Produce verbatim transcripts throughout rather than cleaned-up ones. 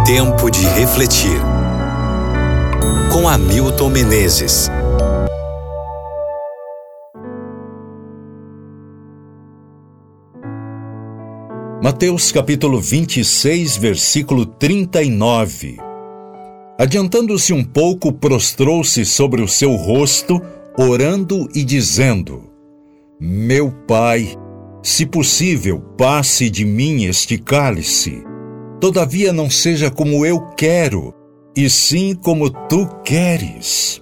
Tempo de refletir. Com Hamilton Menezes. Mateus capítulo vinte e seis, versículo trinta e nove. Adiantando-se um pouco, prostrou-se sobre o seu rosto, orando e dizendo: Meu Pai, se possível, passe de mim este cálice. Todavia não seja como eu quero, e sim como tu queres.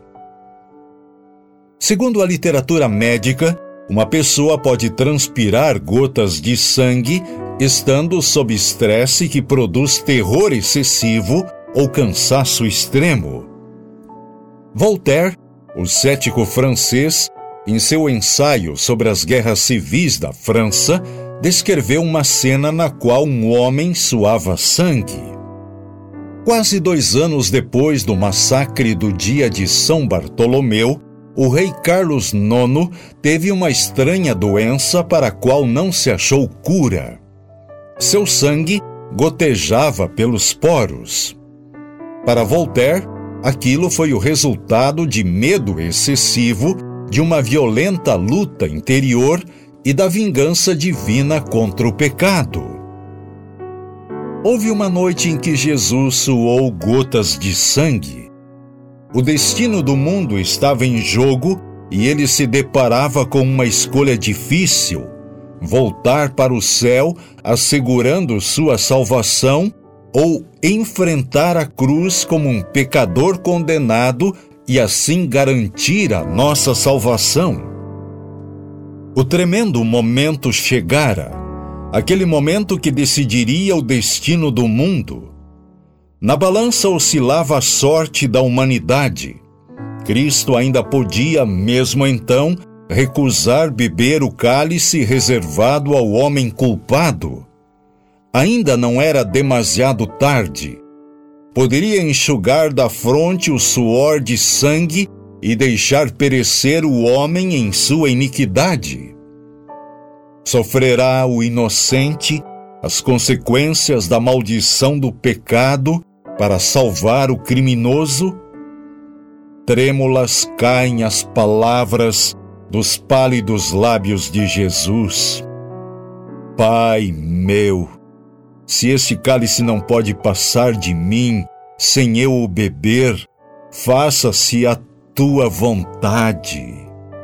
Segundo a literatura médica, uma pessoa pode transpirar gotas de sangue estando sob estresse que produz terror excessivo ou cansaço extremo. Voltaire, o cético francês, em seu ensaio sobre as guerras civis da França, descreveu uma cena na qual um homem suava sangue. Quase dois anos depois do massacre do dia de São Bartolomeu, o rei Carlos nono teve uma estranha doença para a qual não se achou cura. Seu sangue gotejava pelos poros. Para Voltaire, aquilo foi o resultado de medo excessivo, de uma violenta luta interior e da vingança divina contra o pecado. Houve uma noite em que Jesus suou gotas de sangue. O destino do mundo estava em jogo e ele se deparava com uma escolha difícil: voltar para o céu assegurando sua salvação ou enfrentar a cruz como um pecador condenado e assim garantir a nossa salvação. O tremendo momento chegara, aquele momento que decidiria o destino do mundo. Na balança oscilava a sorte da humanidade. Cristo ainda podia, mesmo então, recusar beber o cálice reservado ao homem culpado. Ainda não era demasiado tarde. Poderia enxugar da fronte o suor de sangue e deixar perecer o homem em sua iniquidade. Sofrerá o inocente as consequências da maldição do pecado para salvar o criminoso? Trêmulas caem as palavras dos pálidos lábios de Jesus. Pai meu, se esse cálice não pode passar de mim sem eu o beber, faça-se a tua vontade.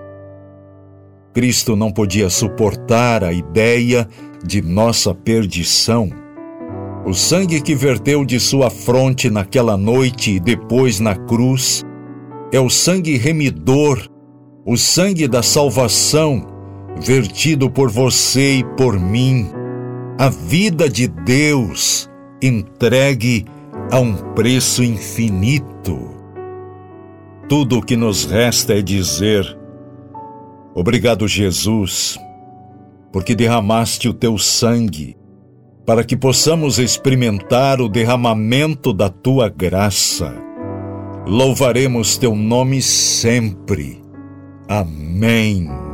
Cristo não podia suportar a ideia de nossa perdição. O sangue que verteu de sua fronte naquela noite e depois na cruz é o sangue remidor, o sangue da salvação, vertido por você e por mim, a vida de Deus entregue a um preço infinito. Tudo o que nos resta é dizer: obrigado, Jesus, porque derramaste o teu sangue, para que possamos experimentar o derramamento da tua graça. Louvaremos teu nome sempre. Amém.